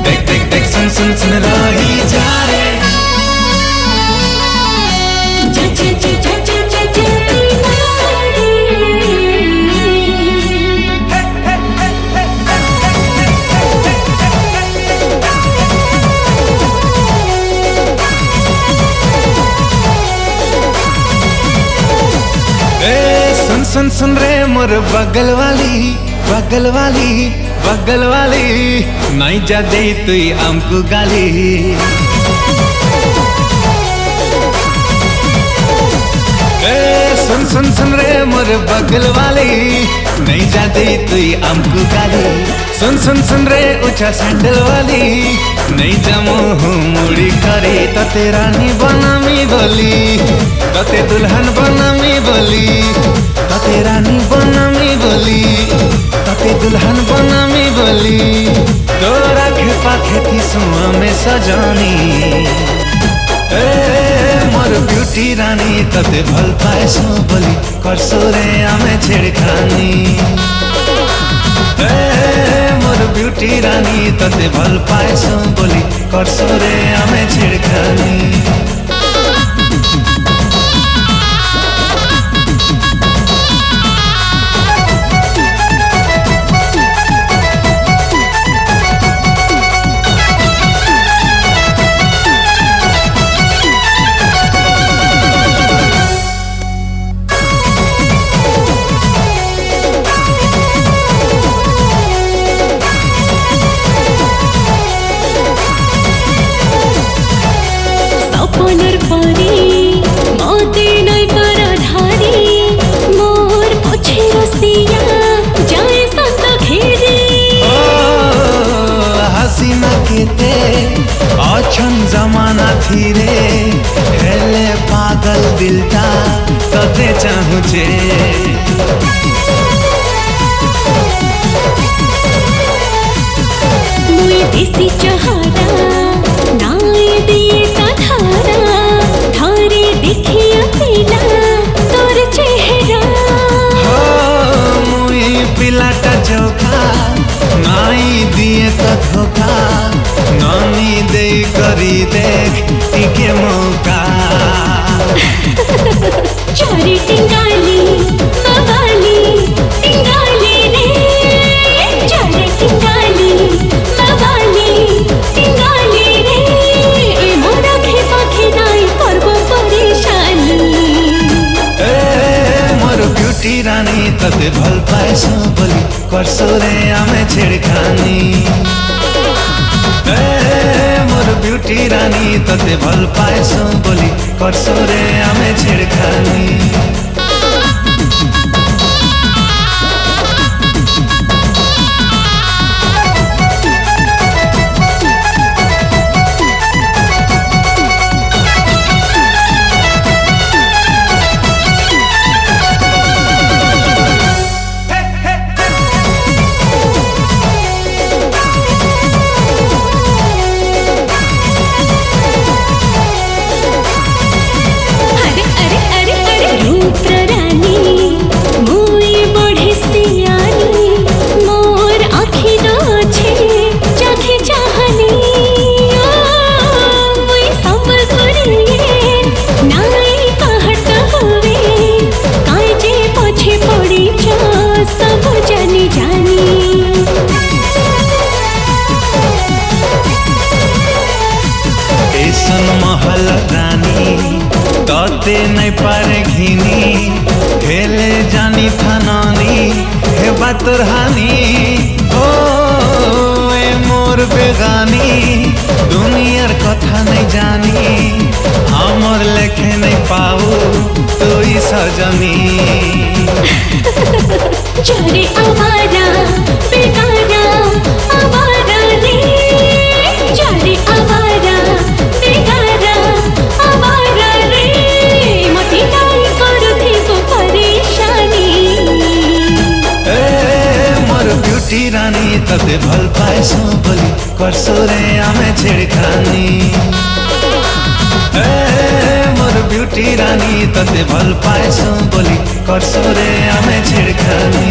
देख देख देख सुन सुन सुन रही जा रे सुन सुन सुन रे मोर बगल वाली बगल वाली बगल वाली नहीं जा दे तु हमको गाली सुन सुन सुन रे मोर बगल वाली नहीं जा दे तु हमको गाली सुन सुन सुन रे ऊंचा सैंडल वाली नहीं जा मुँह मुड़ी करे तो तेरा नी बनामी बोली तो ते दुल्हन बनामी बोली तो तेरा नी बनामी बोली तो ते दुल्हन बनामी बोली तोरा खेपा खेती सुआ में सजानी मोर ब्यूटी रानी तते भल पाए सो बोली करसो रे आमे छेड़खानी मोर ब्यूटी रानी तते भल पाए सो बोली करसो रे आमे छेड़खानी अच्छन जमाना थी रे हेले पागल दिलता तते चाहूँ जे मुई देसी चहारा नाई दिए का धारा थारे देखिया पीला तोर चेहरा मुई पिलाटा चौका नाई दिए का धोखा नानी दे करी देख टीके मौका चारी टिंगाली मवाली टिंगाली रे चारी टिंगाली मवाली टिंगाली रे मोरा खेपा खेदाई करबो परेशानी मोर ब्यूटी रानी तते भल पाए सो बोली करसो रे आमे छेड़खानी मोर ब्यूटी रानी तते भल पाए सो बोली करसो रे आमे छेड़खानी महल रानी तते नहीं पारे घिनी खेले जानी थानानी हे बातुर हानी ओ ए मोर बेगानी दुनियार कथा नहीं जानी हमर लेखे नहीं पाऊ तू ही सजनी चले आवारा बेगारा आवारा रे चले आवारा बेगारा आवारा रे मती नाई करुथी को परेशानी मोर ब्यूटी रानी तते भल पाए सो बोली करसो रे आमे छेड़खानी मोर ब्यूटी रानी तते भल पाए सो बोली करसो रे आमे छेड़खानी।